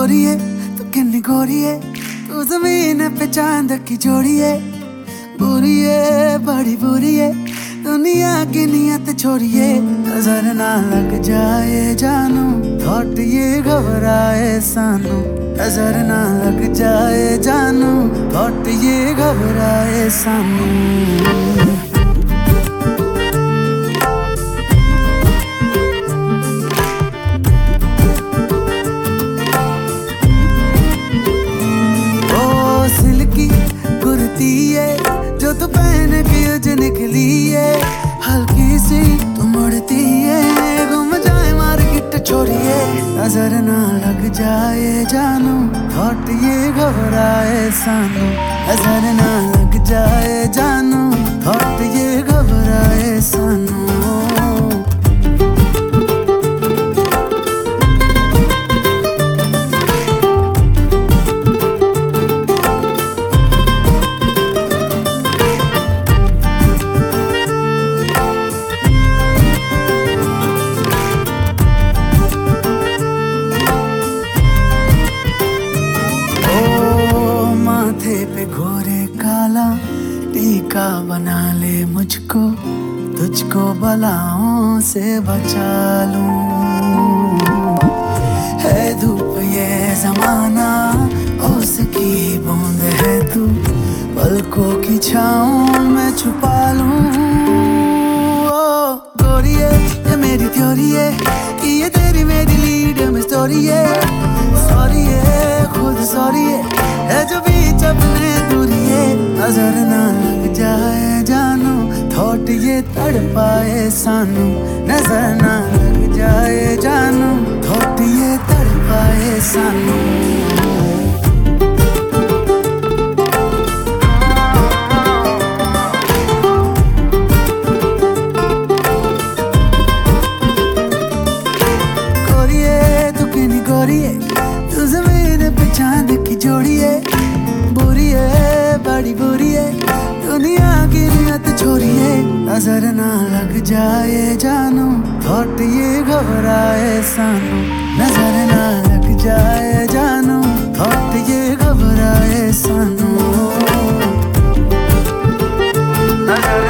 गोरिए तू किन्नी गोरिए, तू जमीन पे चांद की जोड़िए। बुरी है बड़ी बुरी है दुनिया की नियत छोड़िए। नजर ना लग जाए जानू थॉट ये घबराए सानू। नजर ना लग जाए जानू थॉट ये घबराए सानू। जो तू पहन के उज निकली है, हल्की सी तू मुड़ती है, घूम जाए मार्केट छोड़िए। नजर ना लग जाए जानू थॉट ये घबराए सानू। नजर ना लग जाए जानू थॉट ये घबराए सानू। पे घोरे काला टीका बना ले मुझको, तुझको बलाओं से बचा लूं। है धूप ये जमाना उसकी बूंद है तू, पलकों की छाँव में छुपा लूं। ओ गोरिये ये मेरी थ्योरी है कि ये तेरी मेरी लीड में स्टोरी है। सॉरी है खुद सॉरी है जो बीच अपने दूरी है। नजर ना लग जाए जानू थॉट ये तड़पाए सानू। नजर ना लग जाए जानू थॉट ये तड़पाए सानू। गोरिए तू जमीन पे चांद की जोड़िए। बुरी है बड़ी बुरी है दुनिया की नियत छोड़िए। नजर ना लग जाए जानू थॉट ये घबराए सानू। नजर ना लग जाए जानू थॉट ये घबराए सानू। नजर